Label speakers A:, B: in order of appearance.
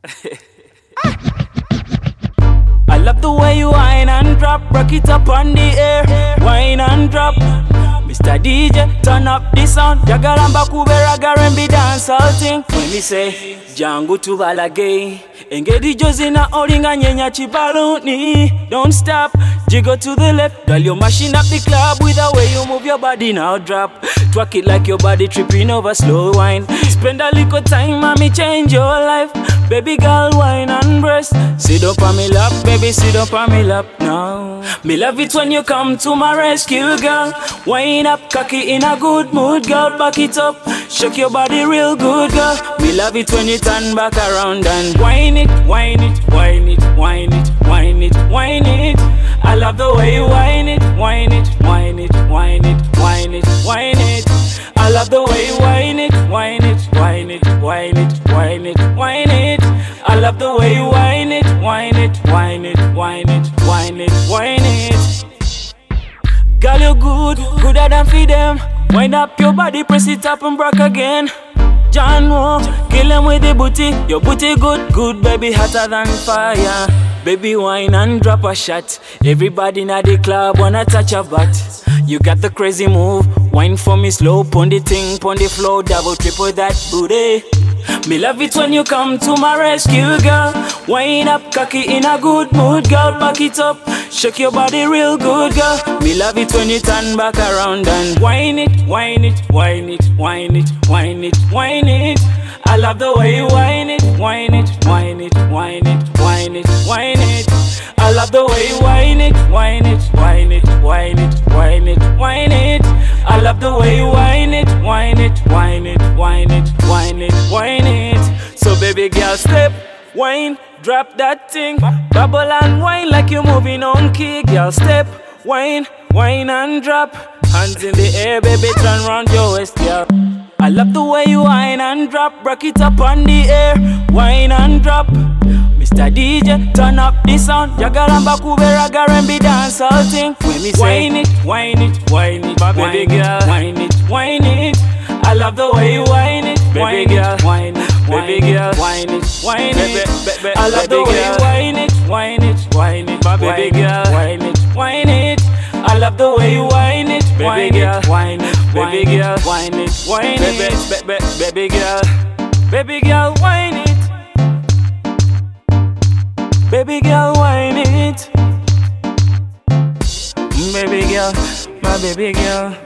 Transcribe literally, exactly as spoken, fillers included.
A: I love the way you whine and drop, rock it up on the air, whine and drop. Mister D J, turn up the sound. Jagalamba kubera garembi dance all thing. When me say jangu tubalage, engedi jozina oringa nyenya chibaluni. Don't stop, jiggle to the left. Girl, you mashing up the club with the way you move your body. Now drop, twerk it like your body tripping over slow wine. Spend a little time, mommy, change your life. Baby girl, wine and breast. Sit up on me lap, baby, sit up on me lap now. Me love it when you come to my rescue, girl. Wine up, cocky in a good mood, girl. Back it up, shake your body real good, girl. Me love it when you turn back around and whine it, whine it, whine it, whine it, whine it, whine it. I love the way you whine it, whine it, whine it, whine it, whine it, whine it. I love the way you whine it, whine it, whine it, whine it, whine it, whine it. I love the way you whine it, whine it, whine it, whine it, whine it, whine it. Girl, you good, gooder than feed them. Wind up your body, press it up and break again. John Woo, kill him with the booty. Your booty good, good, baby, hotter than fire. Baby, wine and drop a shot. Everybody in the club wanna touch your butt. You got the crazy move, wine for me slow. Pon the thing, pon the flow, double, triple that booty. Me love it when you come to my rescue, girl. Wine up, cocky in a good mood, girl. Back it up, shake your body real good, girl. Me love it when you turn back around and whine it, whine it, whine it, whine it, whine it, whine it. I love the way you whine it, whine it, whine it, whine it, whine it, whine it. I love the way you whine it, whine it, whine it, whine it, whine it, whine it. I love the way you whine it, whine it, whine it, whine it, whine it, whine it. So baby girl, step, whine, drop that thing, bubble and whine like you're moving on key. Girl, step, whine, whine and drop, hands in the air, baby, turn round your waist, girl. I love the way you whine and drop, rock it up on the air, whine and drop. Mister D J, turn up the sound. Jagalamba kubera garembi dance all thing. When me say whine it, whine it, whine it, my baby girl, whine it, whine it. I love the way you whine it, baby girl, whine it, baby girl, whine it, whine it. I love the way you whine it, whine it, whine it, my baby girl, whine it, whine it. I love the way you whine it, baby girl, whine it, baby girl, whine it, whine it, baby girl, baby girl, whine it. Baby girl, whine it. Baby girl, my baby girl.